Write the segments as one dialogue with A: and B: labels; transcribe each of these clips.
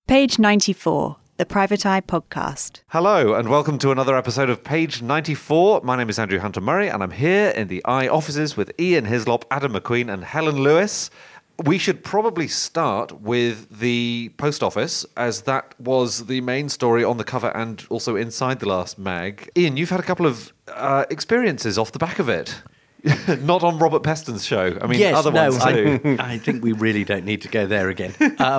A: Page 94, the Private Eye Podcast.
B: Hello and welcome to another episode of Page 94. My name is Andrew Hunter-Murray and I'm here in the Eye offices with Ian Hislop, Adam McQueen and Helen Lewis. We should probably start with the post office, as that was the main story on the cover and also inside the last mag. Ian, you've had a couple of experiences off the back of it. Not on Robert Peston's show. I mean,
C: yes,
B: other ones too.
C: I think we really don't need to go there again.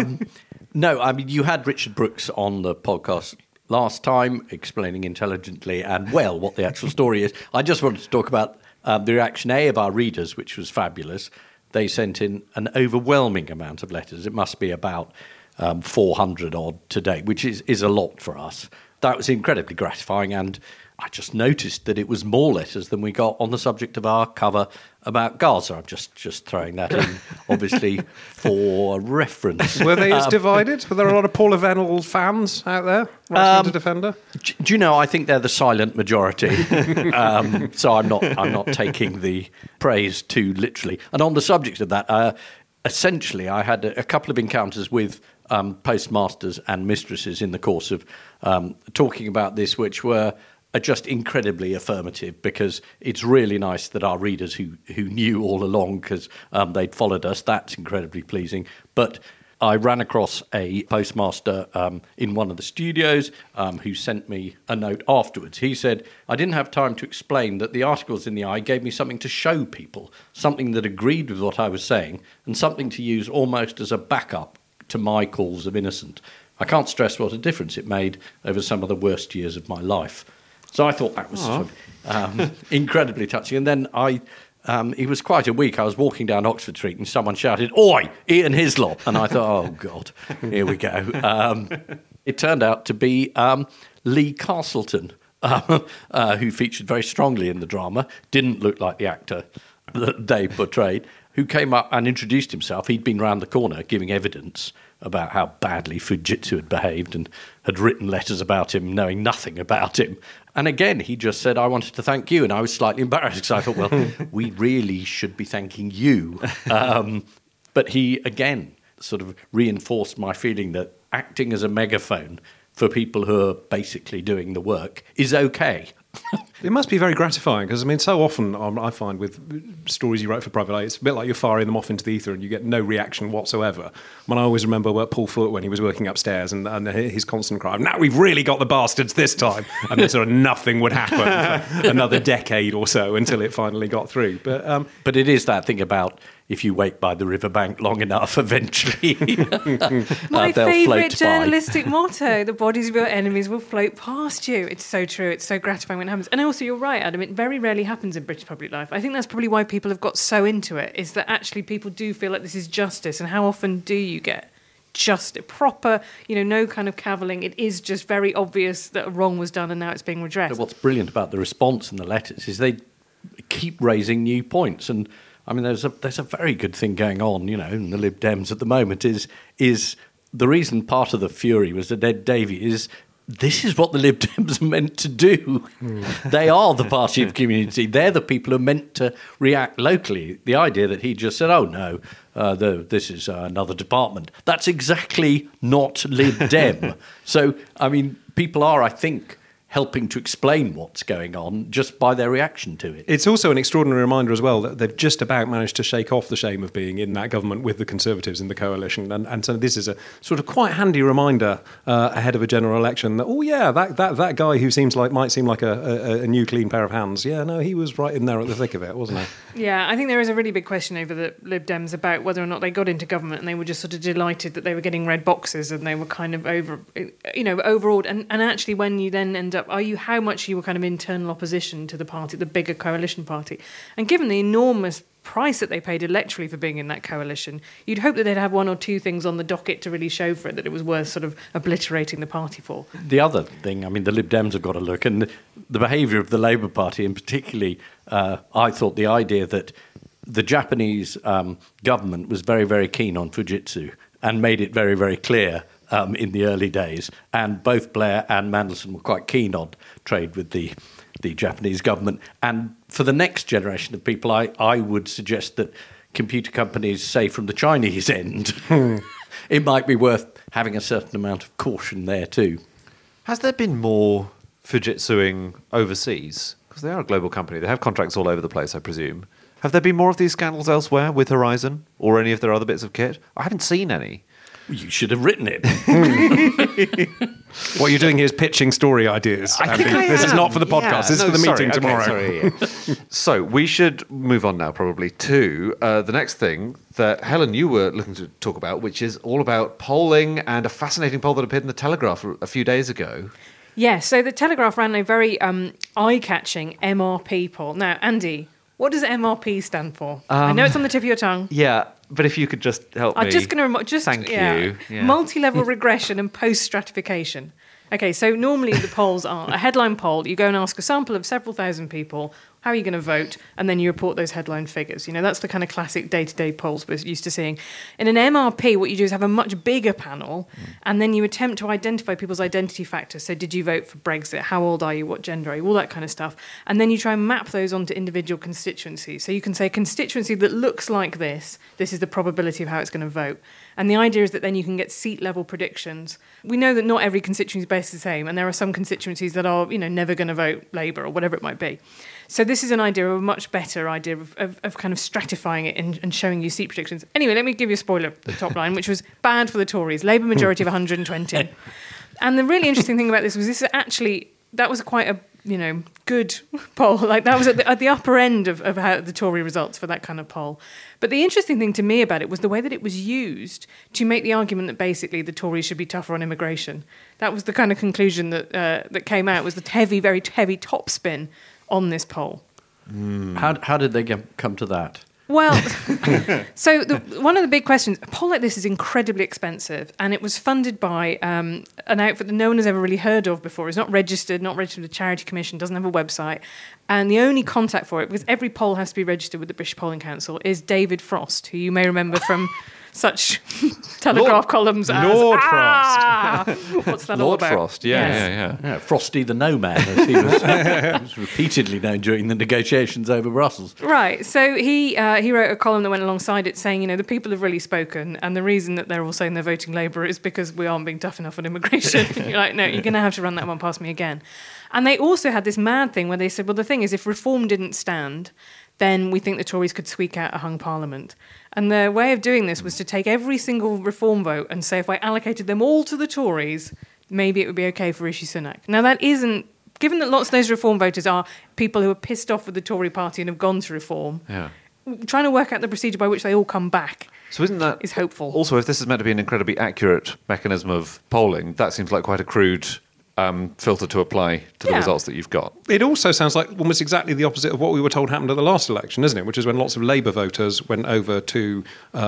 C: No, I mean, you had Richard Brooks on the podcast last time explaining intelligently and well what the actual story is. I just wanted to talk about the reaction, of our readers, which was fabulous. They sent in an overwhelming amount of letters. It must be about 400 odd today, which is a lot for us. That was incredibly gratifying, and I just noticed that it was more letters than we got on the subject of our cover about Gaza. I'm just throwing that in, obviously, for reference.
D: Were they as divided? Were there a lot of Paula Venel fans out there writing to defend her?
C: Do you know, I think they're the silent majority. So I'm not taking the praise too literally. And on the subject of that, essentially, I had a couple of encounters with postmasters and mistresses in the course of talking about this, which were just incredibly affirmative, because it's really nice that our readers who knew all along, because they'd followed us, that's incredibly pleasing. But I ran across a postmaster in one of the studios who sent me a note afterwards. He said, I didn't have time to explain that the articles in the Eye gave me something to show people, something that agreed with what I was saying, and something to use almost as a backup to my calls of innocent. I can't stress what a difference it made over some of the worst years of my life. So I thought that was sort of, incredibly touching. And then it was quite a week. I was walking down Oxford Street and someone shouted, "Oi, Ian Hislop!" And I thought, oh, God, here we go. It turned out to be Lee Castleton, who featured very strongly in the drama, didn't look like the actor that they portrayed, who came up and introduced himself. He'd been round the corner giving evidence about how badly Fujitsu had behaved and had written letters about him, knowing nothing about him. And again, he just said, I wanted to thank you. And I was slightly embarrassed because I thought, well, we really should be thanking you. But he, again, sort of reinforced my feeling that acting as a megaphone for people who are basically doing the work is okay.
D: It must be very gratifying, because, I mean, so often I find with stories you write for Private Eye, it's a bit like you're firing them off into the ether and you get no reaction whatsoever. I mean, I always remember Paul Foote when he was working upstairs and his constant cry, now we've really got the bastards this time. And then sort of nothing would happen for another decade or so until it finally got through.
C: But it is that thing about, if you wait by the riverbank long enough, eventually
E: My
C: they'll
E: favourite
C: float
E: journalistic motto, the bodies of your enemies will float past you. It's so true. It's so gratifying when it happens. And also, you're right, Adam, it very rarely happens in British public life. I think that's probably why people have got so into it, is that actually people do feel like this is justice. And how often do you get just proper, no kind of cavilling? It is just very obvious that a wrong was done and now it's being redressed.
C: But what's brilliant about the response and the letters is they keep raising new points. And I mean, there's a very good thing going on, in the Lib Dems at the moment. Is the reason part of the fury was that Ed Davey is, this is what the Lib Dems are meant to do. They are the party of community. They're the people who are meant to react locally. The idea that he just said, oh, no, this is another department. That's exactly not Lib Dem. So, I mean, people are, I think, helping to explain what's going on just by their reaction to it.
D: It's also an extraordinary reminder as well that they've just about managed to shake off the shame of being in that government with the Conservatives in the coalition. And so this is a sort of quite handy reminder ahead of a general election that, oh yeah, that guy who might seem like a new clean pair of hands. Yeah, no, he was right in there at the thick of it, wasn't he?
E: Yeah, I think there is a really big question over the Lib Dems about whether or not they got into government and they were just sort of delighted that they were getting red boxes and they were kind of overawed. And actually, when you then end up, how much you were kind of internal opposition to the party, the bigger coalition party. And given the enormous price that they paid electorally for being in that coalition, you'd hope that they'd have one or two things on the docket to really show for it, that it was worth sort of obliterating the party for.
C: The other thing, I mean, the Lib Dems have got to look, and the behaviour of the Labour Party, and particularly, I thought the idea that the Japanese government was very, very keen on Fujitsu and made it very, very clear in the early days, and both Blair and Mandelson were quite keen on trade with the Japanese government. And for the next generation of people, I would suggest that computer companies, say from the Chinese end, it might be worth having a certain amount of caution there too.
B: Has there been more Fujitsuing overseas? Because they are a global company. They have contracts all over the place, I presume. Have there been more of these scandals elsewhere with Horizon or any of their other bits of kit? I haven't seen any.
C: Well, you should have written it.
D: What you're doing here is pitching story ideas.
B: I think I
D: This is
B: am.
D: not for the podcast.
B: Yeah.
D: This is
B: No,
D: for the
B: sorry.
D: meeting
B: Okay,
D: tomorrow.
B: sorry, yeah. So we should move on now probably to the next thing that, Helen, you were looking to talk about, which is all about polling and a fascinating poll that appeared in the Telegraph a few days ago.
E: Yeah, so the Telegraph ran a very eye-catching MRP poll. Now, Andy, what does MRP stand for? I know it's on the tip of your tongue.
B: Yeah, but if you could just help me.
E: I'm just going to
B: Thank you. Yeah.
E: Multi-level regression and post-stratification. Okay, so normally the polls are a headline poll. You go and ask a sample of several thousand people, how are you going to vote? And then you report those headline figures. You know, that's the kind of classic day-to-day polls we're used to seeing. In an MRP, what you do is have a much bigger panel, and then you attempt to identify people's identity factors. So did you vote for Brexit? How old are you? What gender are you? All that kind of stuff. And then you try and map those onto individual constituencies. So you can say a constituency that looks like this is the probability of how it's going to vote. And the idea is that then you can get seat-level predictions. We know that not every constituency is based the same, and there are some constituencies that are, never going to vote Labour or whatever it might be. So this is an idea of a much better idea of kind of stratifying it and showing you seat predictions. Anyway, let me give you a spoiler, the top line, which was bad for the Tories, Labour majority of 120. And the really interesting thing about this was that was quite a, good poll. Like that was at the upper end of how the Tory results for that kind of poll. But the interesting thing to me about it was the way that it was used to make the argument that basically the Tories should be tougher on immigration. That was the kind of conclusion that came out, was the very heavy topspin on this poll.
C: How did they come to that?
E: Well, so one of the big questions, a poll like this is incredibly expensive, and it was funded by an outfit that no one has ever really heard of before. It's not registered with the Charity Commission, doesn't have a website. And the only contact for it, because every poll has to be registered with the British Polling Council, is David Frost, who you may remember from such Telegraph columns as...
D: Lord
E: Frost. What's that all
B: Lord
E: about?
B: Frost, yeah.
C: Yeah, Frosty the No Man, as he was repeatedly known during the negotiations over Brussels.
E: Right, so he wrote a column that went alongside it saying, the people have really spoken, and the reason that they're all saying they're voting Labour is because we aren't being tough enough on immigration. You're like, no, you're going to have to run that one past me again. And they also had this mad thing where they said, well, the thing is, if reform didn't stand, then we think the Tories could squeak out a hung parliament. And their way of doing this was to take every single reform vote and say, if I allocated them all to the Tories, maybe it would be okay for Rishi Sunak. Now, that isn't... Given that lots of those reform voters are people who are pissed off with the Tory party and have gone to reform, trying to work out the procedure by which they all come back
B: So isn't that
E: is hopeful.
B: Also, if this is meant to be an incredibly accurate mechanism of polling, that seems like quite a crude filter to apply to the results that you've got.
D: It also sounds like almost exactly the opposite of what we were told happened at the last election, isn't it? Which is when lots of Labour voters went over to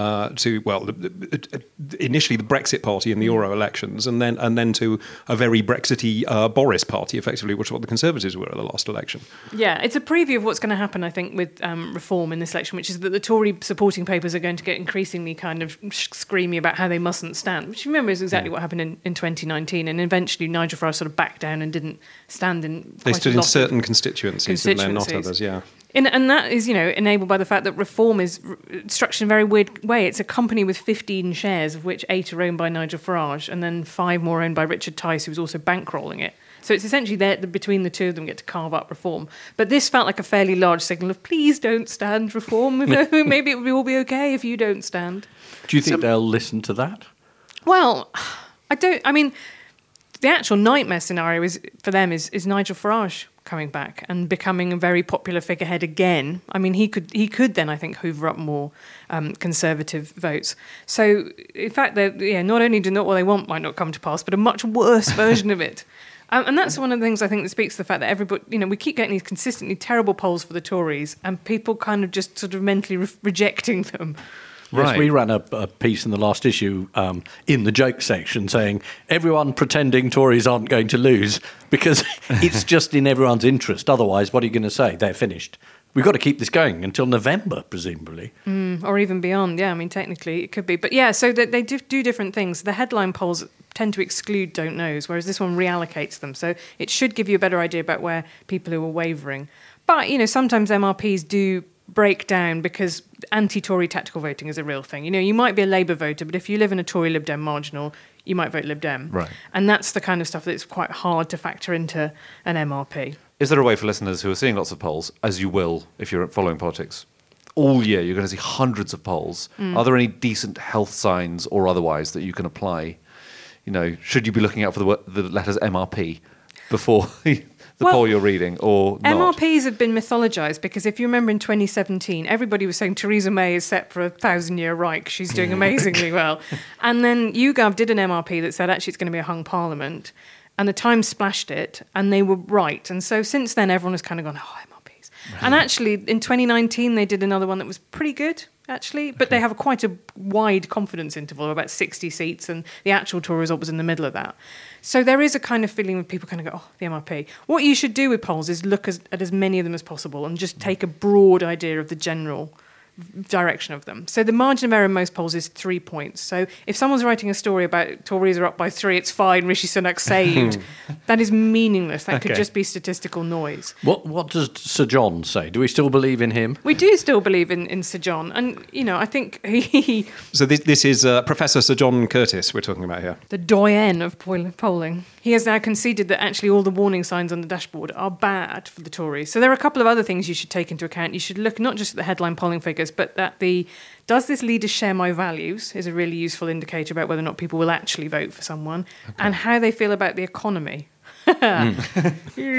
D: initially the Brexit party in the Euro elections, and then to a very Brexity Boris party, effectively, which is what the Conservatives were at the last election.
E: Yeah, it's a preview of what's going to happen, I think, with reform in this election, which is that the Tory supporting papers are going to get increasingly kind of screamy about how they mustn't stand, which, remember, is exactly what happened in 2019, and eventually Nigel Farage sort of backed down and didn't stand in.
D: They stood in certain constituencies and then not others. Yeah.
E: And that is, enabled by the fact that reform is structured in a very weird way. It's a company with 15 shares, of which 8 are owned by Nigel Farage, and then 5 more owned by Richard Tice, who was also bankrolling it. So it's essentially between the two of them get to carve up reform. But this felt like a fairly large signal of, please don't stand reform. Maybe it will all be okay if you don't stand.
C: Do you think they'll listen to that?
E: Well, the actual nightmare scenario for them is Nigel Farage coming back and becoming a very popular figurehead again. I mean, he could then, I think, hoover up more Conservative votes. So, in fact, not only do not what they want might not come to pass, but a much worse version of it. And that's one of the things I think that speaks to the fact that everybody, we keep getting these consistently terrible polls for the Tories, and people kind of just sort of mentally rejecting them.
C: Right. Yes, we ran a piece in the last issue in the joke section saying everyone pretending Tories aren't going to lose because it's just in everyone's interest. Otherwise, what are you going to say? They're finished. We've got to keep this going until November, presumably.
E: Or even beyond, yeah. I mean, technically it could be. But yeah, so they do different things. The headline polls tend to exclude don't knows, whereas this one reallocates them. So it should give you a better idea about where people who are wavering. But, sometimes MRPs do break down, because anti-Tory tactical voting is a real thing. You know, you might be a Labour voter, but if you live in a Tory Lib Dem marginal, you might vote Lib Dem.
B: Right.
E: And that's the kind of stuff that's quite hard to factor into an MRP.
B: Is there a way for listeners who are seeing lots of polls, as you will if you're following politics, all year you're going to see hundreds of polls? Are there any decent health signs or otherwise that you can apply? You know, should you be looking out for the letters MRP before the poll you're reading, or not?
E: MRPs have been mythologized because if you remember in 2017, everybody was saying Theresa May is set for a 1,000-year Reich. She's doing amazingly well. And then YouGov did an MRP that said actually it's going to be a hung parliament. And the Times splashed it, and they were right. And so since then, everyone has kind of gone, MRPs. Right. And actually, in 2019, they did another one that was pretty good, actually. But they have quite a wide confidence interval of about 60 seats, and the actual Tory result was in the middle of that. So there is a kind of feeling where people kind of go, the MRP. What you should do with polls is look at as many of them as possible and just take a broad idea of the general direction of them. So the margin of error in most polls is 3 points. So if someone's writing a story about Tories are up by 3, it's fine, Rishi Sunak saved, that is meaningless. That could just be statistical noise.
C: What does Sir John say? Do we still believe in him?
E: We do still believe in Sir John. And, you know, I think he...
D: So this is Professor Sir John Curtis we're talking about here.
E: The doyen of polling. He has now conceded that actually all the warning signs on the dashboard are bad for the Tories. So there are a couple of other things you should take into account. You should look not just at the headline polling figures, but that does this leader share my values is a really useful indicator about whether or not people will actually vote for someone, and how they feel about the economy. That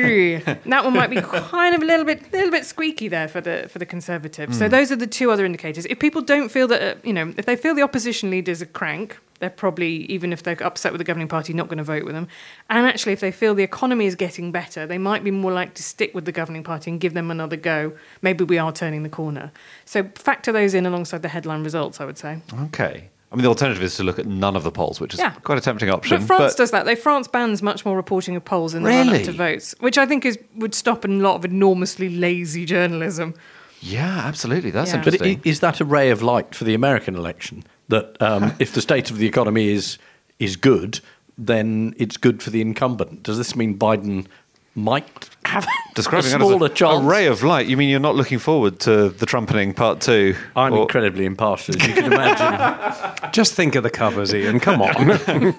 E: one might be kind of a little bit squeaky there for the Conservatives. So those are the two other indicators. If people don't feel that, if they feel the opposition leader's a crank, they're probably, even if they're upset with the governing party, not going to vote with them. And actually, if they feel the economy is getting better, they might be more likely to stick with the governing party and give them another go. Maybe we are turning the corner. So factor those in alongside the headline results, I would say.
B: Okay. I mean, the alternative is to look at none of the polls, which is quite a tempting option.
E: But France does that. France bans much more reporting of polls in the run-up to votes, which I think would stop a lot of enormously lazy journalism.
B: Yeah, absolutely. That's
E: Yeah.
B: interesting.
C: But is that a ray of light for the American election? That if the state of the economy is good, then it's good for the incumbent. Does this mean Biden might have
B: Describing
C: a
B: that
C: smaller
B: as a
C: chance?
B: ray of light. You mean you're not looking forward to the trumpeting part 2?
C: I'm incredibly impartial, as you can imagine.
D: Just think of the covers, Ian. Come on.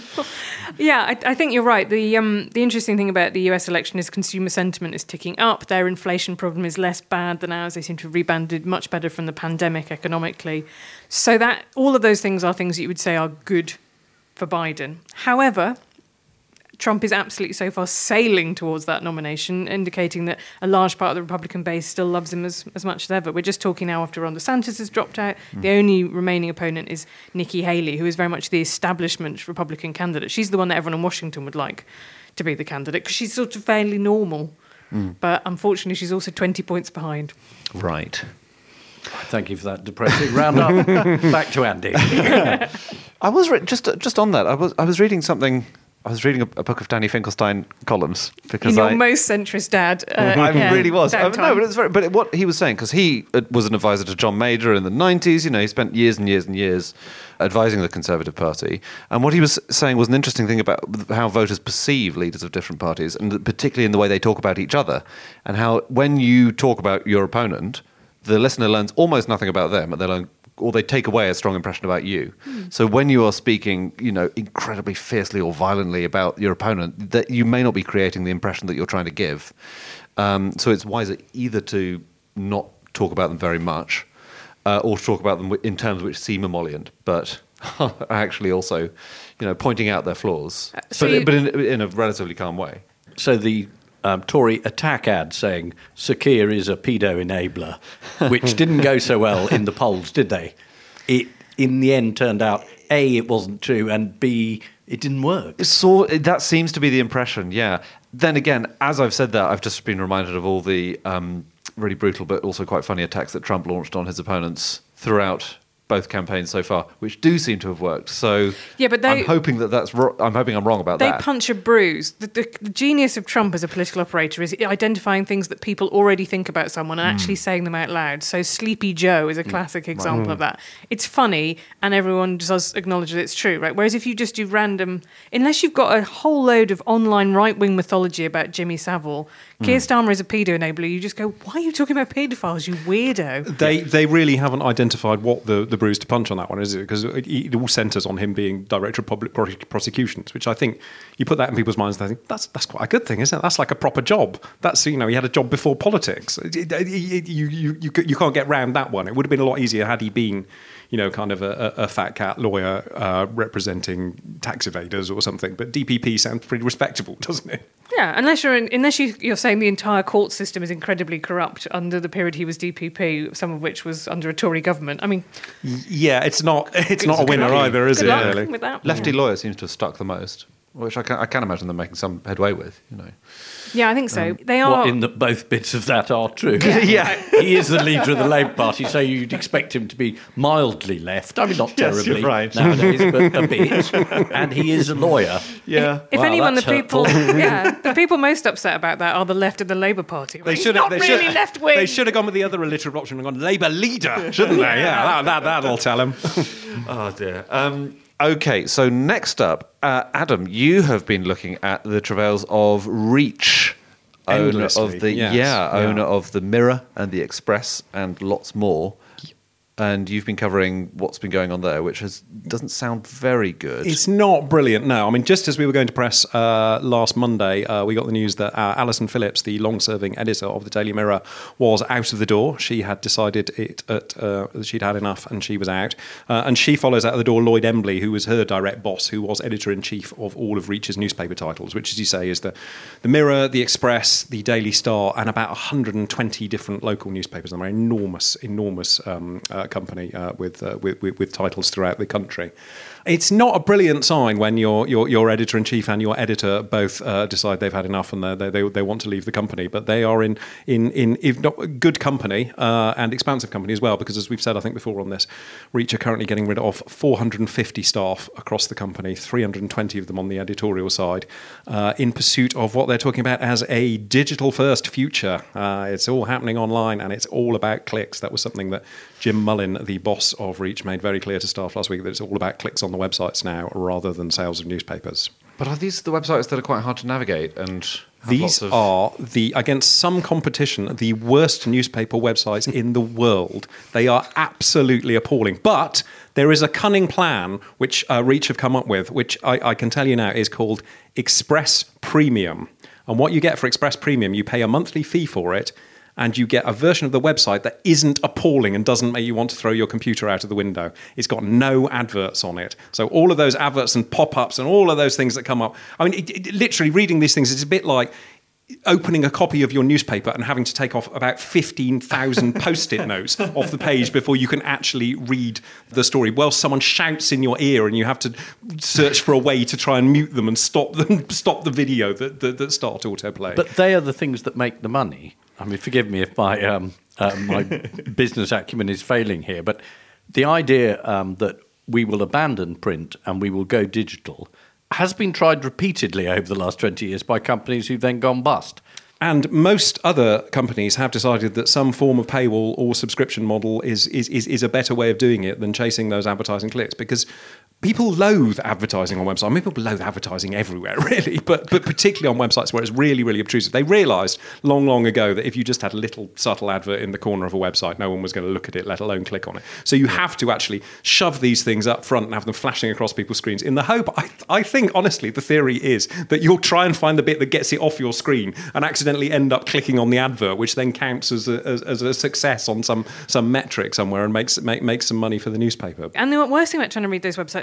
E: Yeah, I think you're right. The interesting thing about the US election is consumer sentiment is ticking up. Their inflation problem is less bad than ours. They seem to have rebounded much better from the pandemic economically. So that all of those things are things that you would say are good for Biden. However, Trump is absolutely so far sailing towards that nomination, indicating that a large part of the Republican base still loves him as much as ever. We're just talking now after Ron DeSantis has dropped out. The only remaining opponent is Nikki Haley, who is very much the establishment Republican candidate. She's the one that everyone in Washington would like to be the candidate because she's sort of fairly normal. But unfortunately, she's also 20 points behind.
B: Right.
C: Thank you for that depressing roundup. Back to Andy.
B: I was just on that. I was reading something. I was reading a book of Danny Finkelstein columns because
E: Your most centrist dad.
B: I really was.
E: Dad
B: No,
E: time.
B: but it's but what he was saying, because he was an advisor to John Major in the 90s. You know, he spent years and years and years advising the Conservative Party. And what he was saying was an interesting thing about how voters perceive leaders of different parties, and particularly in the way they talk about each other, and how when you talk about your opponent, the listener learns almost nothing about them, or they take away a strong impression about you. So when you are speaking, incredibly fiercely or violently about your opponent, that you may not be creating the impression that you're trying to give. So it's wiser either to not talk about them very much, or to talk about them in terms which seem emollient, but are actually also, pointing out their flaws, but in a relatively calm way.
C: So the Tory attack ad saying Sir Keir is a pedo enabler, which didn't go so well in the polls, did they? It, in the end, turned out, A, it wasn't true, and B, it didn't work.
B: So that seems to be the impression, yeah. Then again, as I've said that, I've just been reminded of all the really brutal but also quite funny attacks that Trump launched on his opponents throughout both campaigns so far, which do seem to have worked. So
E: Yeah, but
B: I'm hoping I'm hoping I'm wrong about
E: they
B: that.
E: punch a bruise. The genius of Trump as a political operator is identifying things that people already think about someone and actually saying them out loud. So Sleepy Joe is a classic example of that. It's funny and everyone does acknowledge that it's true, right? Whereas if you just do random, unless you've got a whole load of online right-wing mythology about Jimmy Savile, Keir Starmer is a pedo enabler, you just go, why are you talking about paedophiles, you weirdo?
D: They really haven't identified what the bruise to punch on that one, is it? Because it all centres on him being Director of Public Prosecutions, which I think you put that in people's minds, they think that's quite a good thing, isn't it? That's like a proper job. That's, he had a job before politics. You can't get round that one. It would have been a lot easier had he been, kind of a fat cat lawyer representing tax evaders or something. But DPP sounds pretty respectable, doesn't it?
E: Yeah, unless you're saying the entire court system is incredibly corrupt under the period he was DPP, some of which was under a Tory government. I mean,
D: yeah, it's not a winner either, is it?
E: Good luck
D: Really?
E: with that.
B: Lefty lawyer seems to have stuck the most, which I can imagine them making some headway with.
E: Yeah, I think so. They are.
C: Both bits of that are true.
B: Yeah.
C: He is the leader of the Labour Party, so you'd expect him to be mildly left. I mean, not
B: Yes,
C: terribly
B: you're right.
C: nowadays, but a bit. And he is a lawyer.
B: Yeah.
E: If
C: Wow,
E: anyone, the
C: that's
E: people,
C: hurtful.
E: the people most upset about that are the left of the Labour Party. Right?
D: They
E: Not really left wing.
D: They should have gone with the other alliterative option and gone Labour leader, shouldn't they? Yeah, that'll tell them.
B: Oh dear. Okay, so next up, Adam, you have been looking at the travails of Reach, owner of the owner of the Mirror and the Express and lots more. And you've been covering what's been going on there, which doesn't sound very good.
D: It's not brilliant, no. I mean, just as we were going to press last Monday, we got the news that Alison Phillips, the long-serving editor of the Daily Mirror, was out of the door. She had decided she'd had enough and she was out. And she follows out of the door Lloyd Embley, who was her direct boss, who was editor-in-chief of all of Reach's newspaper titles, which, as you say, is the Mirror, the Express, the Daily Star, and about 120 different local newspapers. They're an enormous company with titles throughout the country. It's not a brilliant sign when your editor-in-chief and your editor both decide they've had enough and they want to leave the company. But they are in if not good company and expansive company as well, because as we've said, I think before on this, Reach are currently getting rid of 450 staff across the company, 320 of them on the editorial side, in pursuit of what they're talking about as a digital-first future. It's all happening online and it's all about clicks. That was something that Jim Mullin, the boss of Reach, made very clear to staff last week, that it's all about clicks on the websites now rather than sales of newspapers.
B: But are these the websites that are quite hard to navigate and have
D: These
B: lots of...
D: are, against some competition, the worst newspaper websites in the world. They are absolutely appalling. But there is a cunning plan which Reach have come up with, which I can tell you now is called Express Premium. And what you get for Express Premium, you pay a monthly fee for it, and you get a version of the website that isn't appalling and doesn't make you want to throw your computer out of the window. It's got no adverts on it. So all of those adverts and pop-ups and all of those things that come up, I mean, literally reading these things, it's a bit like opening a copy of your newspaper and having to take off about 15,000 Post-it notes off the page before you can actually read the story. Well, someone shouts in your ear and you have to search for a way to try and mute them and stop the video that start autoplay.
C: But they are the things that make the money. I mean, forgive me if my my business acumen is failing here, but the idea that we will abandon print and we will go digital has been tried repeatedly over the last 20 years by companies who've then gone bust.
D: And most other companies have decided that some form of paywall or subscription model is a better way of doing it than chasing those advertising clicks, because people loathe advertising on websites. I mean, people loathe advertising everywhere, really, but particularly on websites where it's really, really obtrusive. They realised long ago that if you just had a little subtle advert in the corner of a website, no one was going to look at it, let alone click on it. So you have to actually shove these things up front and have them flashing across people's screens in the hope, I think, honestly, the theory is that you'll try and find the bit that gets it off your screen and accidentally end up clicking on the advert, which then counts as a success on some metric somewhere and makes some money for the newspaper.
E: And the worst thing about trying to read those websites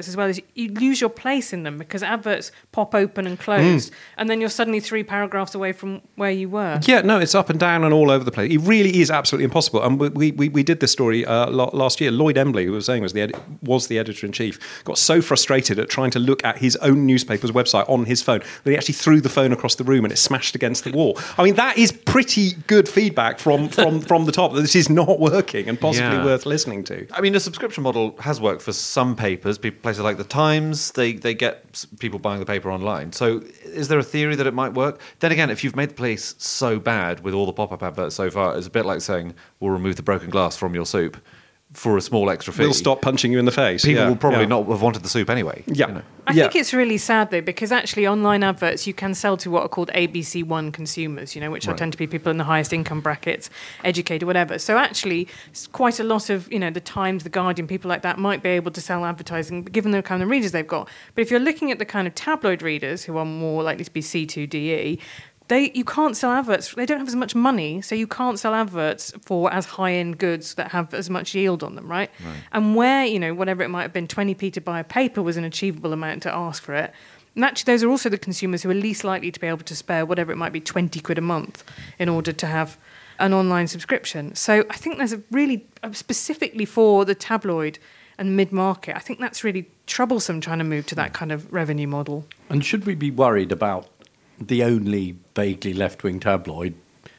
E: adverts as well is you lose your place in them because adverts pop open and closed, and then you're suddenly 3 paragraphs away from where you were.
D: Yeah, no, it's up and down and all over the place. It really is absolutely impossible. And we did this story last year. Lloyd Embley, who was saying was the editor-in-chief, got so frustrated at trying to look at his own newspaper's website on his phone that he actually threw the phone across the room and it smashed against the wall. I mean, that is pretty good feedback from the top that this is not working and possibly worth listening to.
B: I mean, the subscription model has worked for some papers. Places like the Times, they get people buying the paper online. So is there a theory that it might work? Then again, if you've made the place so bad with all the pop-up adverts so far, it's a bit like saying, we'll remove the broken glass from your soup for a small extra fee.
D: We'll stop punching you in the face.
B: People will probably not have wanted the soup anyway.
D: Yeah.
B: You know.
E: I think it's really sad, though, because actually online adverts you can sell to what are called ABC1 consumers, which tend to be people in the highest income brackets, educated, whatever. So actually, quite a lot of, the Times, the Guardian, people like that might be able to sell advertising, given the kind of readers they've got. But if you're looking at the kind of tabloid readers, who are more likely to be C2DE, you can't sell adverts. They don't have as much money, so you can't sell adverts for as high-end goods that have as much yield on them, right? And where, whatever it might have been, 20p to buy a paper was an achievable amount to ask for it. And actually, those are also the consumers who are least likely to be able to spare whatever it might be, 20 quid a month in order to have an online subscription. So I think there's a really, specifically for the tabloid and mid-market, I think that's really troublesome trying to move to that kind of revenue model.
C: And should we be worried about the only vaguely left-wing tabloid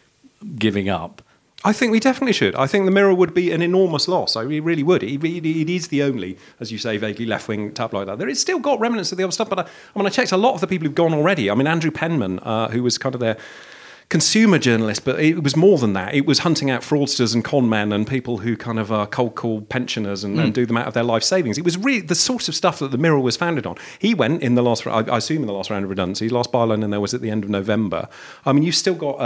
C: giving up?
D: I think we definitely should. I think the Mirror would be an enormous loss. I really would. It is the only, as you say, vaguely left-wing tabloid out there. It's still got remnants of the other stuff, but I checked a lot of the people who've gone already. I mean, Andrew Penman, who was kind of their consumer journalist, but it was more than that. It was hunting out fraudsters and con men and people who kind of cold call pensioners and do them out of their life savings. It was really the sort of stuff that the Mirror was founded on. He went in the last, I assume in the last round of redundancy, last byline in there was at the end of November. I mean, you've still got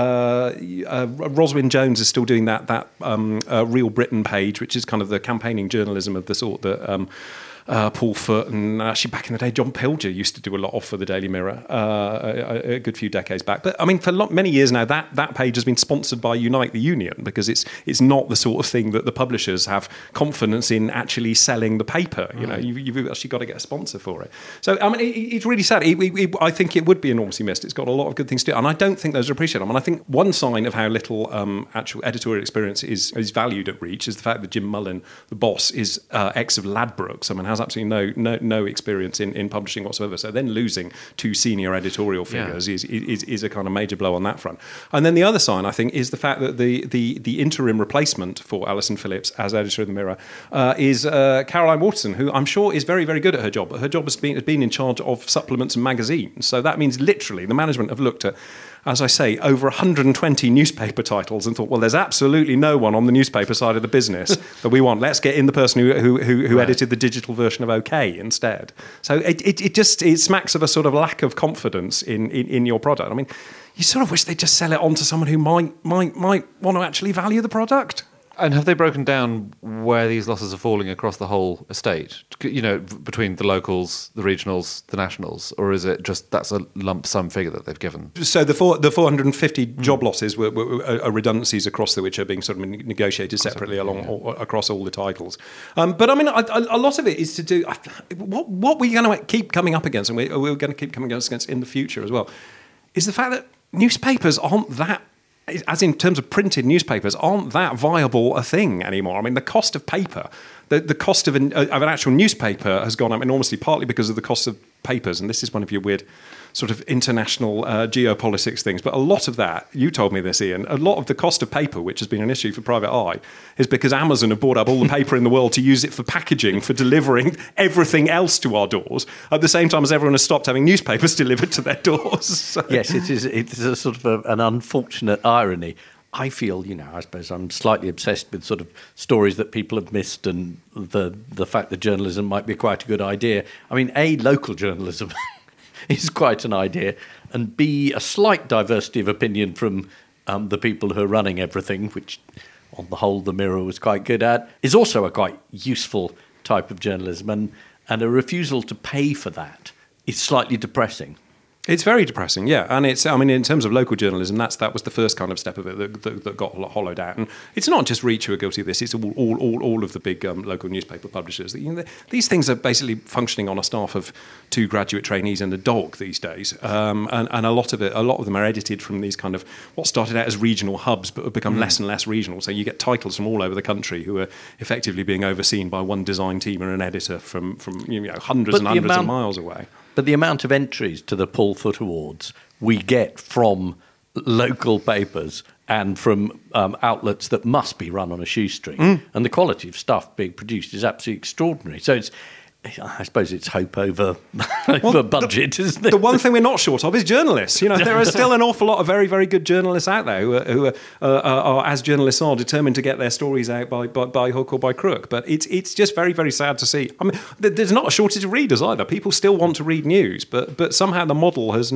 D: Roswyn Jones is still doing that Real Britain page, which is kind of the campaigning journalism of the sort that Paul Foot and actually back in the day, John Pilger used to do a lot of for the Daily Mirror a good few decades back. But I mean, for many years now, that page has been sponsored by Unite the Union because it's not the sort of thing that the publishers have confidence in actually selling the paper. You've actually got to get a sponsor for it. So I mean, it's really sad. I think it would be enormously missed. It's got a lot of good things to do, and I don't think those are appreciated. I mean, I think one sign of how little actual editorial experience is valued at Reach is the fact that Jim Mullen, the boss, is ex of Ladbrokes. I mean, has absolutely no experience in publishing whatsoever. So then losing 2 senior editorial figures is a kind of major blow on that front. And then the other sign, I think, is the fact that the interim replacement for Alison Phillips as editor of the Mirror is Caroline Waterson, who I'm sure is very, very good at her job. But her job has been in charge of supplements and magazines. So that means literally the management have looked at, as I say, over 120 newspaper titles and thought, well, there's absolutely no one on the newspaper side of the business that we want. Let's get in the person who edited the digital version of OK instead. So it smacks of a sort of lack of confidence in your product. I mean, you sort of wish they'd just sell it on to someone who might want to actually value the product.
B: And have they broken down where these losses are falling across the whole estate? Between the locals, the regionals, the nationals, or is it just that's a lump sum figure that they've given?
D: So the 450 job losses were redundancies across which are being sort of negotiated separately across all the titles. But I mean, a lot of it is to do what we're going to keep coming up against, and we're going to keep coming against in the future as well, is the fact that newspapers aren't that, as in terms of printed newspapers, aren't that viable a thing anymore. I mean, the cost of paper, the cost of an actual newspaper has gone up enormously, partly because of the cost of papers, and this is one of your weird sort of international geopolitics things. But a lot of that, you told me this, Ian, a lot of the cost of paper, which has been an issue for Private Eye, is because Amazon have bought up all the paper in the world to use it for packaging, for delivering everything else to our doors, at the same time as everyone has stopped having newspapers delivered to their doors. So.
C: Yes, it is a sort of an unfortunate irony. I feel, I suppose I'm slightly obsessed with sort of stories that people have missed and the fact that journalism might be quite a good idea. I mean, A, local journalism is quite an idea, and B, a slight diversity of opinion from the people who are running everything, which on the whole the Mirror was quite good at, is also a quite useful type of journalism, and a refusal to pay for that is slightly depressing.
D: It's very depressing, yeah. And in terms of local journalism, that was the first kind of step of it that got hollowed out. And it's not just Reach who are guilty of this; it's all of the big local newspaper publishers. These things are basically functioning on a staff of 2 graduate trainees and a dog these days. And a lot of them are edited from these kind of what started out as regional hubs, but have become less and less regional. So you get titles from all over the country who are effectively being overseen by one design team and an editor from hundreds and hundreds of miles away.
C: But the amount of entries to the Paul Foot Awards we get from local papers and from outlets that must be run on a shoestring, and the quality of stuff being produced is absolutely extraordinary. So I suppose it's hope over budget, isn't it?
D: The one thing we're not short of is journalists. There are still an awful lot of very, very good journalists out there who are, as journalists are, determined to get their stories out by hook or by crook. But it's just very, very sad to see. I mean, there's not a shortage of readers either. People still want to read news, but somehow the model has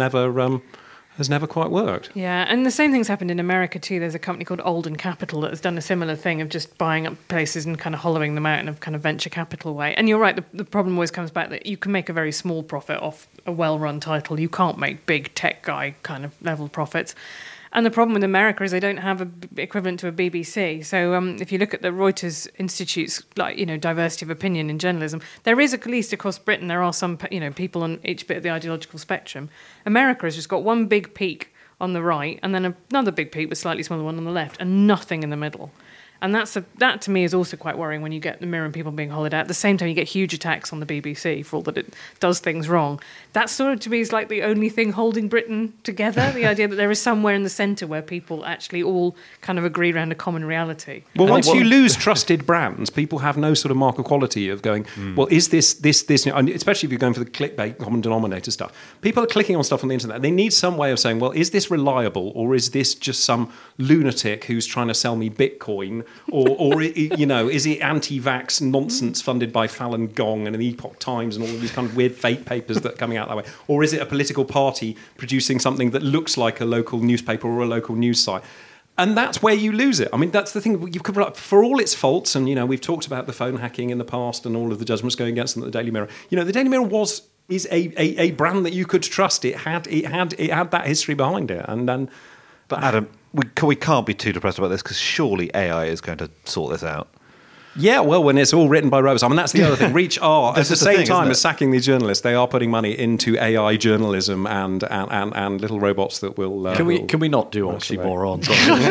D: never quite worked.
E: Yeah, and the same thing's happened in America too. There's a company called Alden Capital that has done a similar thing of just buying up places and kind of hollowing them out in a kind of venture capital way. And you're right, the problem always comes back that you can make a very small profit off a well-run title. You can't make big tech guy kind of level profits. And the problem with America is they don't have an equivalent to a BBC. So if you look at the Reuters Institute's diversity of opinion in journalism, there is, at least across Britain, there are some people on each bit of the ideological spectrum. America has just got one big peak on the right and then another big peak with slightly smaller one on the left and nothing in the middle. And that to me is also quite worrying when you get the Mirror and people being hollowed out. At the same time, you get huge attacks on the BBC for all that it does things wrong. That sort of, to me, is like the only thing holding Britain together, the idea that there is somewhere in the centre where people actually all kind of agree around a common reality.
D: Well, once you lose trusted brands, people have no sort of mark of quality of going, well, is this, and especially if you're going for the clickbait common denominator stuff. People are clicking on stuff on the internet. They need some way of saying, well, is this reliable or is this just some lunatic who's trying to sell me Bitcoin? Or is it anti-vax nonsense funded by Falun Gong and the Epoch Times and all of these kind of weird fake papers that are coming out that way? Or is it a political party producing something that looks like a local newspaper or a local news site? And that's where you lose it. I mean, that's the thing. For all its faults, and we've talked about the phone hacking in the past and all of the judgments going against them at the Daily Mirror. The Daily Mirror is a brand that you could trust. It had that history behind it,
B: But Adam, we can't be too depressed about this because surely AI is going to sort this out.
D: Yeah, well, when it's all written by robots. I mean, that's the other thing. Reach are, at the same time as sacking these journalists, they are putting money into AI journalism and little robots that will...
C: Can we not do oxymorons?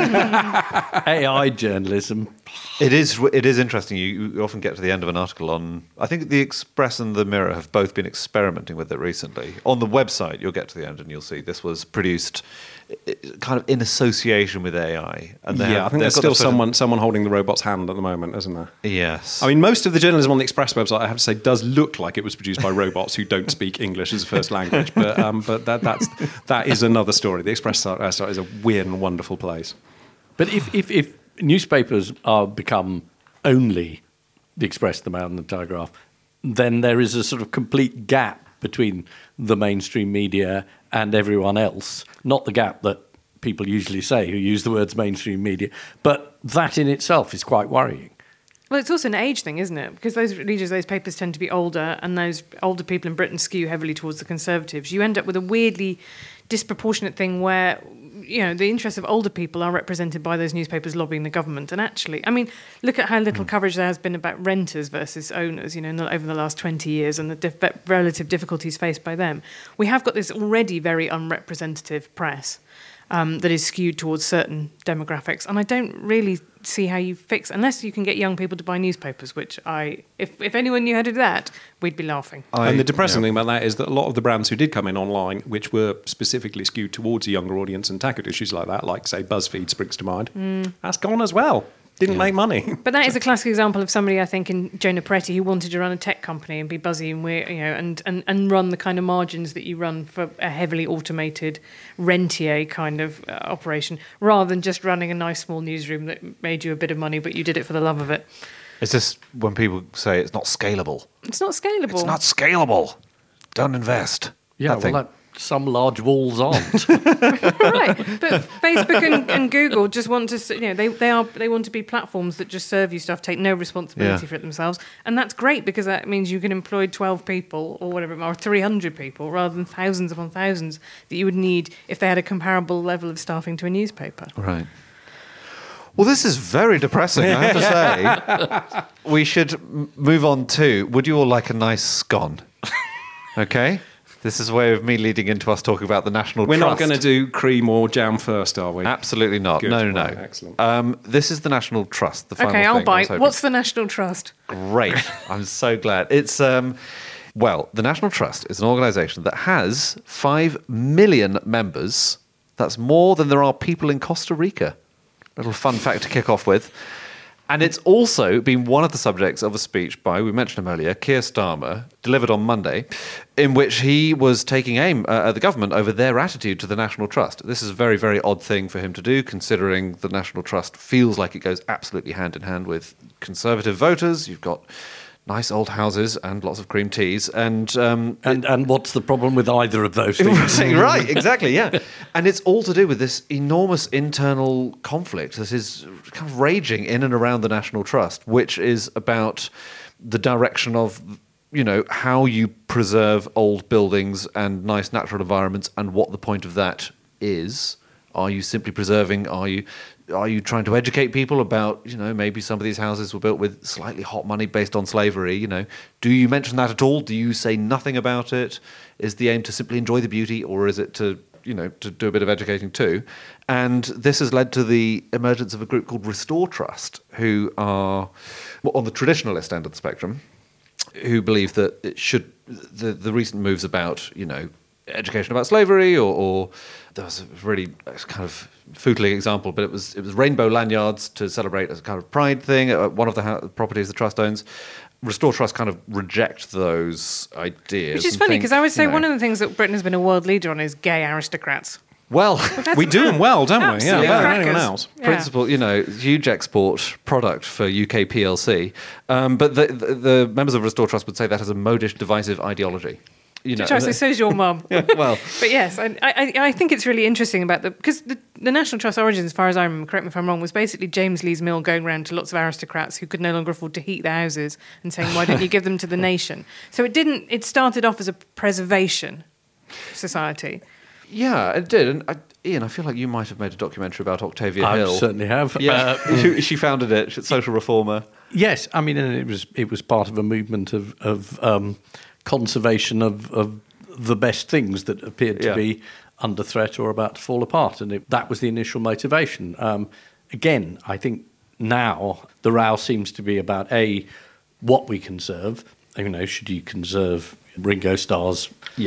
C: AI journalism.
B: It is interesting. You often get to the end of an article on... I think the Express and the Mirror have both been experimenting with it recently. On the website, you'll get to the end and you'll see this was produced kind of in association with AI. And
D: I think there's still someone holding the robot's hand at the moment, isn't there?
B: Yes.
D: I mean, most of the journalism on the Express website, I have to say, does look like it was produced by robots who don't speak English as a first language. But that is another story. The Express site is a weird and wonderful place.
C: But if newspapers become only the Express, the Mail and the Telegraph, then there is a sort of complete gap between the mainstream media and everyone else. Not the gap that people usually say who use the words mainstream media, but that in itself is quite worrying.
E: Well, it's also an age thing, isn't it? Because those readers, those papers tend to be older, and those older people in Britain skew heavily towards the Conservatives. You end up with a weirdly disproportionate thing where, the interests of older people are represented by those newspapers lobbying the government. And actually, I mean, look at how little coverage there has been about renters versus owners, over the last 20 years and the relative difficulties faced by them. We have got this already very unrepresentative press that is skewed towards certain demographics. And I don't really see how you fix, unless you can get young people to buy newspapers, which if anyone knew how to do that, we'd be laughing.
D: And the depressing thing about that is that a lot of the brands who did come in online, which were specifically skewed towards a younger audience and tackled issues like that, like, say, BuzzFeed springs to mind, that's gone as well. Didn't make money.
E: But that is a classic example of somebody, I think, in Jonah Peretti, who wanted to run a tech company and be buzzy and weird, and run the kind of margins that you run for a heavily automated rentier kind of operation, rather than just running a nice small newsroom that made you a bit of money, but you did it for the love of it.
B: It's just when people say it's not scalable.
E: It's not scalable.
B: It's not scalable. Don't invest.
C: Yeah, some large walls aren't.
E: Right, but Facebook and Google just want to, they want to be platforms that just serve you stuff, take no responsibility for it themselves, and that's great because that means you can employ 12 people or whatever, or 300 people rather than thousands upon thousands that you would need if they had a comparable level of staffing to a newspaper.
B: Right. Well, this is very depressing, I have to say. We should move on to, would you all like a nice scone? Okay? This is a way of me leading into us talking about the National
D: We're
B: Trust.
D: not going to do cream or jam first, are we?
B: Absolutely not.
D: Good.
B: No.
D: Right, excellent.
B: This is the National Trust, the final
E: Okay,
B: thing
E: I'll
B: I was
E: bite.
B: hoping-
E: What's the National Trust?
B: Great. I'm so glad. It's, well, the National Trust is an organisation that has 5 million members. That's more than there are people in Costa Rica. Little fun fact to kick off with. And it's also been one of the subjects of a speech by, we mentioned him earlier, Keir Starmer, delivered on Monday, in which he was taking aim at the government over their attitude to the National Trust. This is a very, very odd thing for him to do, considering the National Trust feels like it goes absolutely hand in hand with Conservative voters. You've got nice old houses and lots of cream teas. And
C: what's the problem with either of those things?
B: Right, exactly, yeah. And it's all to do with this enormous internal conflict that is kind of raging in and around the National Trust, which is about the direction of, how you preserve old buildings and nice natural environments and what the point of that is. Are you simply preserving? Are you trying to educate people about, maybe some of these houses were built with slightly hot money based on slavery, Do you mention that at all? Do you say nothing about it? Is the aim to simply enjoy the beauty, or is it to do a bit of educating too? And this has led to the emergence of a group called Restore Trust, who are on the traditionalist end of the spectrum, who believe that it should, the recent moves about, education about slavery, or there was a really kind of footling example, but it was rainbow lanyards to celebrate as a kind of pride thing at one of the properties the trust owns. Restore Trust kind of reject those ideas.
E: Which is funny, because I would say one of the things that Britain has been a world leader on is gay aristocrats.
B: Well,
D: we do them well, don't we? Yeah,
E: absolute
D: better than anyone
E: crackers.
D: else.
E: Yeah.
B: principle, huge export product for UK PLC. But the members of Restore Trust would say that as a modish, divisive ideology.
E: Which I say, so's your mum.
B: Well,
E: But yes, I think it's really interesting about because the National Trust origins, as far as I remember, correct me if I'm wrong, was basically James Lee's Mill going around to lots of aristocrats who could no longer afford to heat their houses and saying, why don't you give them to the nation? So it started off as a preservation society.
B: yeah, it did. And Ian, I feel like you might have made a documentary about Octavia
C: I
B: Hill.
C: certainly have.
B: Yeah, she founded it. She's a social reformer.
C: Yes, I mean, and it was part of a movement of conservation of the best things that appeared to be under threat or about to fall apart, and that was the initial motivation. Again, I think now the row seems to be about what we conserve. Should you conserve Ringo Starr's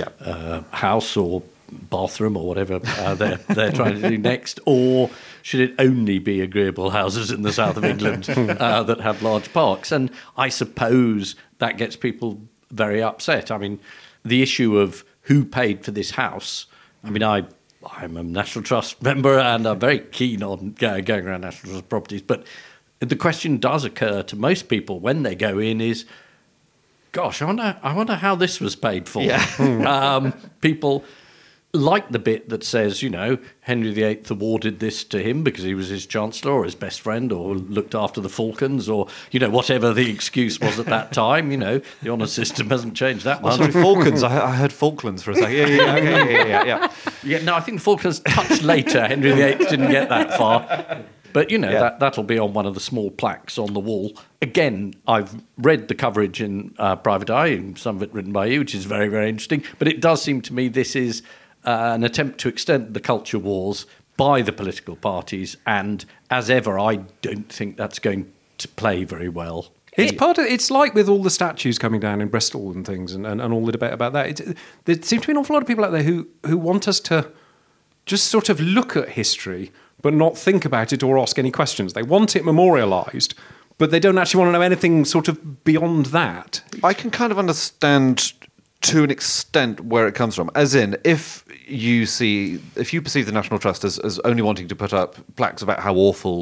C: house or bathroom or whatever they're trying to do next, or should it only be agreeable houses in the south of England that have large parks? And I suppose that gets people very upset. I mean, the issue of who paid for this house. I mean, I'm a National Trust member and I'm very keen on going around National Trust properties, but the question does occur to most people when they go in is, gosh, I wonder how this was paid for. Yeah. People like the bit that says, Henry VIII awarded this to him because he was his chancellor or his best friend or looked after the Falcons or, whatever the excuse was at that time. The honour system hasn't changed that much.
B: Sorry, Falcons. I heard Falklands for a second. Yeah.
C: Yeah, no, I think the Falklands touched later. Henry VIII didn't get that far. But, that'll be on one of the small plaques on the wall. Again, I've read the coverage in Private Eye, and some of it written by you, which is very, very interesting. But it does seem to me this is an attempt to extend the culture wars by the political parties. And as ever, I don't think that's going to play very well.
D: It's like with all the statues coming down in Bristol and things and all the debate about that. There seem to be an awful lot of people out there who want us to just sort of look at history but not think about it or ask any questions. They want it memorialised, but they don't actually want to know anything sort of beyond that.
B: I can kind of understand to an extent where it comes from. As in, if you perceive the National Trust as only wanting to put up plaques about how awful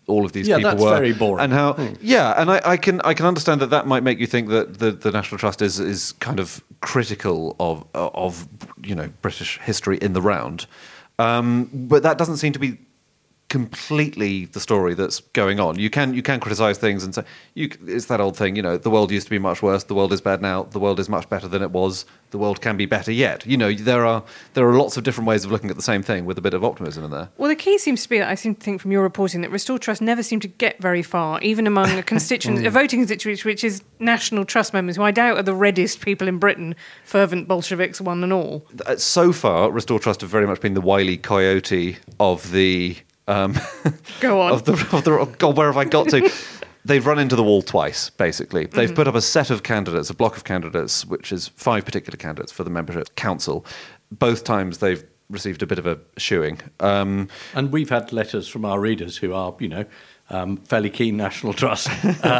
B: all of these
C: Yeah,
B: people
C: that's
B: were.
C: very boring.
B: And how, and I can understand that might make you think that the National Trust is kind of critical of British history in the round. But that doesn't seem to be completely the story that's going on. You can criticize things and say it's that old thing, the world used to be much worse, the world is bad now, the world is much better than it was, the world can be better yet. There are lots of different ways of looking at the same thing with a bit of optimism in there.
E: Well, the key seems to be, I seem to think from your reporting, that Restore Trust never seem to get very far, even among a constituency, a voting constituency, which is National Trust members, who I doubt are the reddest people in Britain, fervent Bolsheviks, one and all.
B: So far, Restore Trust have very much been the Wile E. Coyote of the...
E: Go on.
B: God, where have I got to? They've run into the wall twice, basically. They've put up a set of candidates, a block of candidates, which is 5 particular candidates for the membership council. Both times they've received a bit of a shoeing.
C: And we've had letters from our readers who are, fairly keen National Trust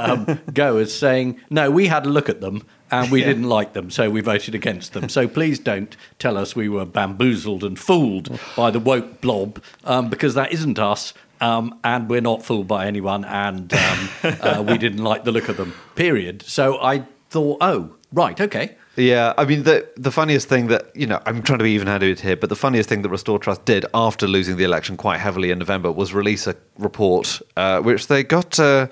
C: goers saying, no, we had a look at them and we didn't like them, so we voted against them. So please don't tell us we were bamboozled and fooled by the woke blob, because that isn't us. And we're not fooled by anyone, and we didn't like the look of them, period. So I thought, oh, right, okay.
B: Yeah, I mean, the funniest thing that, I'm trying to be even-handed here, but the funniest thing that Restore Trust did after losing the election quite heavily in November was release a report, which they got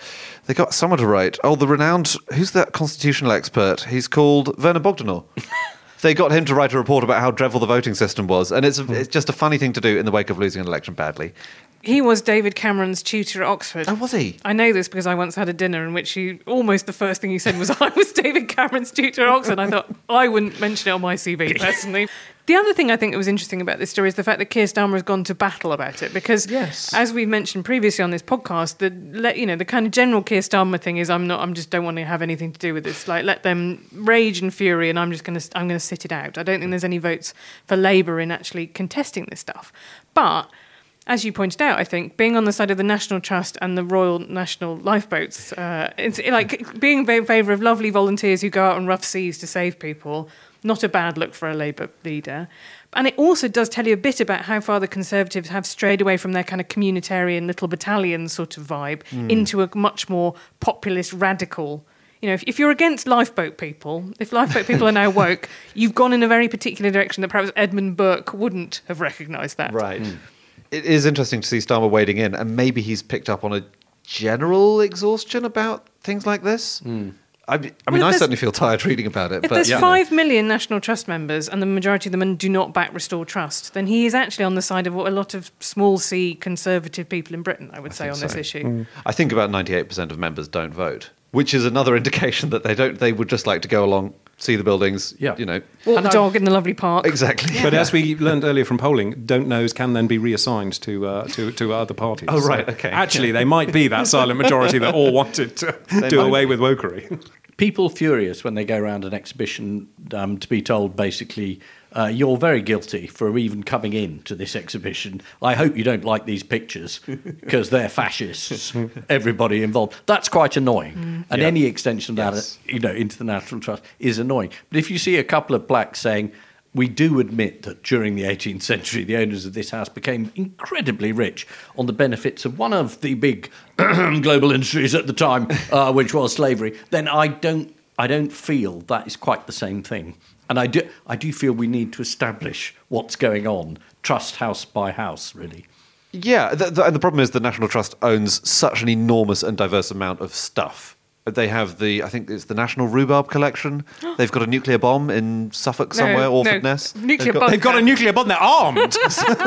B: someone to write. Oh, the renowned, who's that constitutional expert? He's called Werner Bogdanor. They got him to write a report about how dreadful the voting system was, and it's just a funny thing to do in the wake of losing an election badly.
E: He was David Cameron's tutor at Oxford.
B: Oh, was he?
E: I know this because I once had a dinner in which almost the first thing he said was, I was David Cameron's tutor at Oxford. I thought, I wouldn't mention it on my CV, personally. The other thing I think that was interesting about this story is the fact that Keir Starmer has gone to battle about it, because, as we mentioned previously on this podcast, the kind of general Keir Starmer thing is, I'm just don't want to have anything to do with this. Like, let them rage and fury, and I'm going to sit it out. I don't think there's any votes for Labour in actually contesting this stuff, but. As you pointed out, I think, being on the side of the National Trust and the Royal National Lifeboats, it's like being in favour of lovely volunteers who go out on rough seas to save people, not a bad look for a Labour leader. And it also does tell you a bit about how far the Conservatives have strayed away from their kind of communitarian little battalion sort of vibe into a much more populist, radical... if you're against lifeboat people, if lifeboat people are now woke, you've gone in a very particular direction that perhaps Edmund Burke wouldn't have recognised that.
B: Right. It is interesting to see Starmer wading in, and maybe he's picked up on a general exhaustion about things like this. I certainly feel tired reading about it.
E: If there's 5 million National Trust members and the majority of them do not back Restore Trust, then he is actually on the side of what a lot of small C Conservative people in Britain, I would say, on this issue.
B: I think about 98% of members don't vote, which is another indication that they would just like to go along, see the buildings,
E: walk the dog in the lovely park.
B: Exactly.
D: But as we learned earlier from polling, don't knows can then be reassigned to other parties.
B: Oh, right, okay.
D: Actually, they might be that silent majority that all wanted to do away with wokery.
C: People furious when they go around an exhibition to be told, basically, you're very guilty for even coming in to this exhibition. I hope you don't like these pictures because they're fascists, everybody involved. That's quite annoying. And any extension of that, into the National Trust is annoying. But if you see a couple of plaques saying, we do admit that during the 18th century, the owners of this house became incredibly rich on the benefits of one of the big global industries at the time, which was slavery, then I don't feel that is quite the same thing. And I do feel we need to establish what's going on, trust house by house, really.
B: Yeah, and the problem is the National Trust owns such an enormous and diverse amount of stuff. They have I think it's the National Rhubarb Collection. They've got a nuclear bomb in Suffolk somewhere, Orford Ness.
E: They've
D: got a nuclear bomb, they're armed!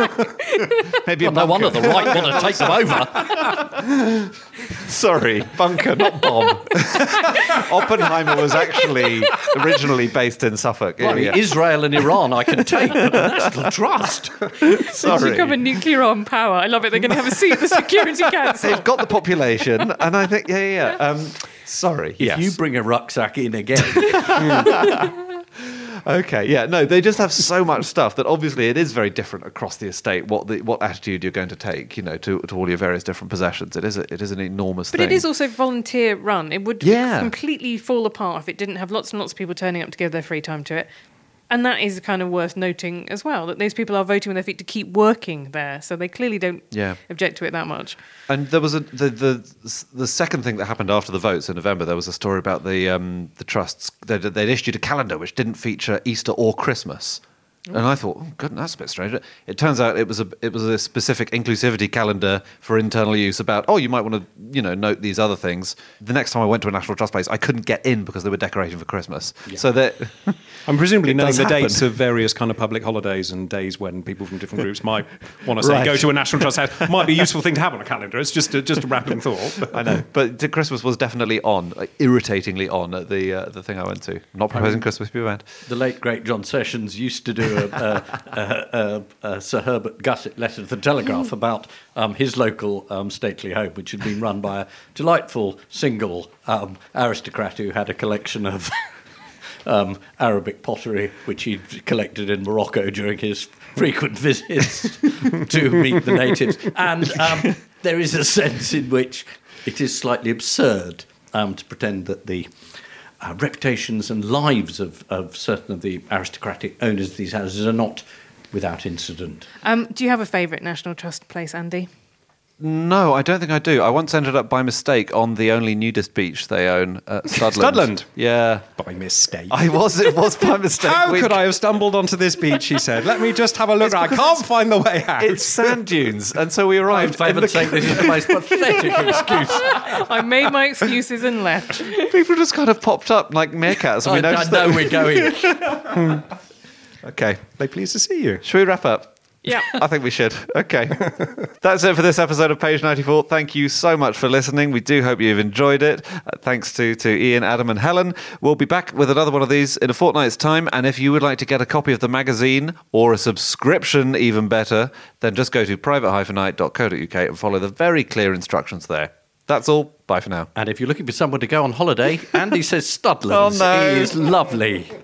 B: Maybe a
C: no
B: bunker.
C: wonder the right want to take them over.
B: Sorry, bunker, not bomb. Oppenheimer was actually originally based in Suffolk.
C: Well, Israel and Iran I can take, but the National Trust.
B: Sorry.
E: Become a nuclear armed power. I love it. They're going to have a seat at the Security Council.
B: They've got the population, and I think, sorry.
C: If you bring a rucksack in again.
B: Okay, yeah, no, they just have so much stuff that obviously it is very different across the estate. What attitude you're going to take, to all your various different possessions. It is an enormous thing.
E: But it is also volunteer run. It would completely fall apart if it didn't have lots and lots of people turning up to give their free time to it. And that is kind of worth noting as well, that those people are voting with their feet to keep working there. So they clearly don't object to it that much.
B: And there was the second thing that happened after the votes in November. There was a story about the trusts. They'd issued a calendar which didn't feature Easter or Christmas. And I thought, oh, goodness, that's a bit strange. It turns out it was a specific inclusivity calendar for internal use about, you might want to, note these other things. The next time I went to a National Trust place, I couldn't get in because they were decorating for Christmas. Yeah. So that
D: I'm presumably knowing the
B: happen.
D: dates of various kind of public holidays and days when people from different groups might want to say, go to a National Trust house. Might be a useful thing to have on a calendar. It's just a random thought.
B: I know. But Christmas was definitely on, irritatingly on at the thing I went to. Not proposing Christmas beforehand.
C: The late, great John Sessions used to do a Sir Herbert Gusset letter to the Telegraph about his local stately home, which had been run by a delightful single aristocrat who had a collection of Arabic pottery, which he'd collected in Morocco during his frequent visits to meet the natives. And there is a sense in which it is slightly absurd to pretend that the reputations and lives of certain of the aristocratic owners of these houses are not without incident.
E: Do you have a favourite National Trust place, Andy?
B: No, I don't think I do. I once ended up by mistake on the only nudist beach they own at Studland.
D: Studland?
B: Yeah.
D: By mistake.
B: It was by mistake.
D: How could I have stumbled onto this beach, he said. Let me just have a look. I can't find the way out.
B: It's sand dunes. And so we arrived.
C: For heaven's sake, this is the most pathetic excuse.
E: I made my excuses and left.
B: People just kind of popped up like meerkats. And we noticed
C: I know we're going.
B: Okay.
D: They're pleased to see you.
B: Should we wrap up?
E: Yeah.
B: I think we should. Okay. That's it for this episode of Page 94. Thank you so much for listening. We do hope you've enjoyed it. Thanks to Ian, Adam and Helen. We'll be back with another one of these in a fortnight's time. And if you would like to get a copy of the magazine or a subscription, even better, then just go to private-eye.co.uk and follow the very clear instructions there. That's all. Bye for now.
C: And if you're looking for someone to go on holiday, Andy says Studlands
B: Oh, no.
C: is lovely.